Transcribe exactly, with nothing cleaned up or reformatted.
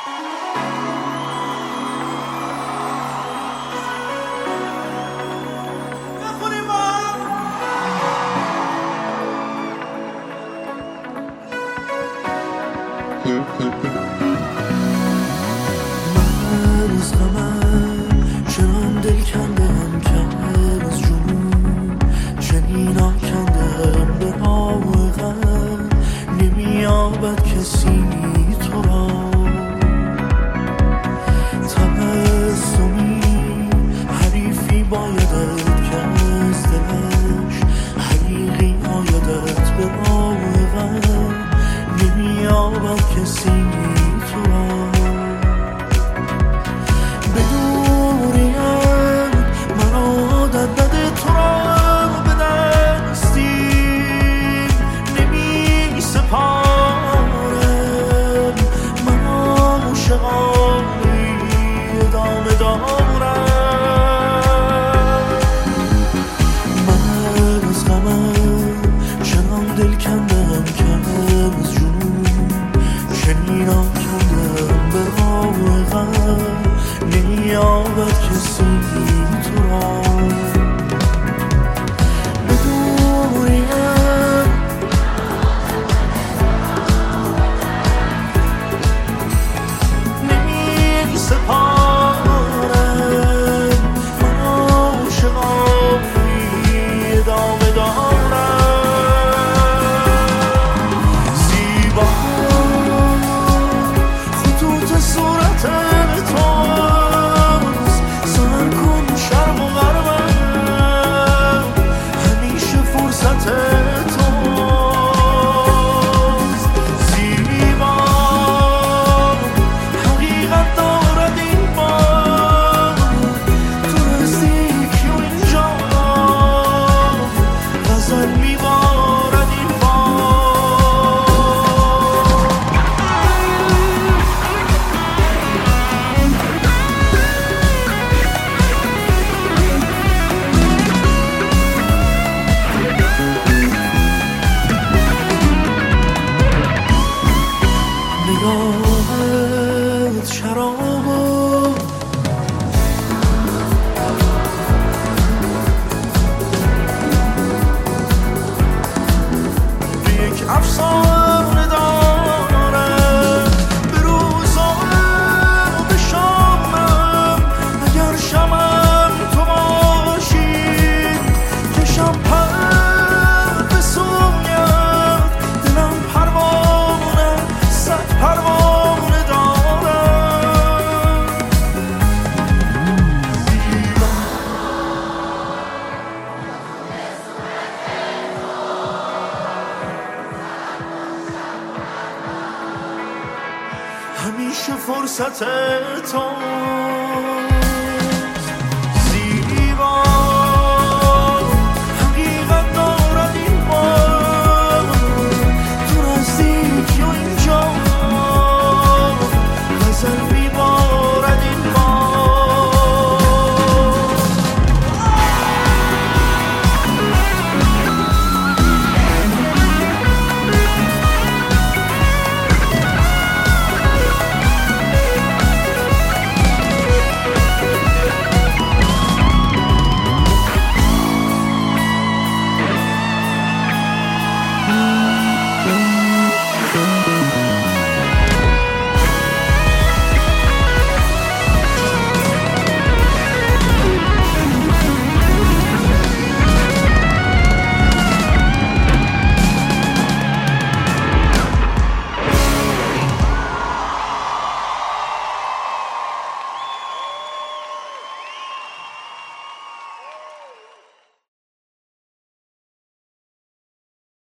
من از غمم چنان دل کندم که از جنون چنین آکندم به آب غم نمی‌یابد کسی تو را تبسمی حریفی بایدت که از دلش حقیقی آیدت به آب غم نمی‌یابد کسی تو را بدوریم من عادت بده تو را به دستیم نمی سپارم من عاشقانی ادامه دارم من از غمم چنان دل کندم که از جنون چنین آکندم به آب غم نمی‌یابد کسی تو را بدوریم نمی سپارم من عاشقانی ادامه دارم زیبا خطوط صورت تو نگاهت شراب یک افسانه دارم به روزم و به شامم اگر شمم تو باشی کشم پر به سویت دلم پروانه صد پروانه دارم همیشه فرصت تو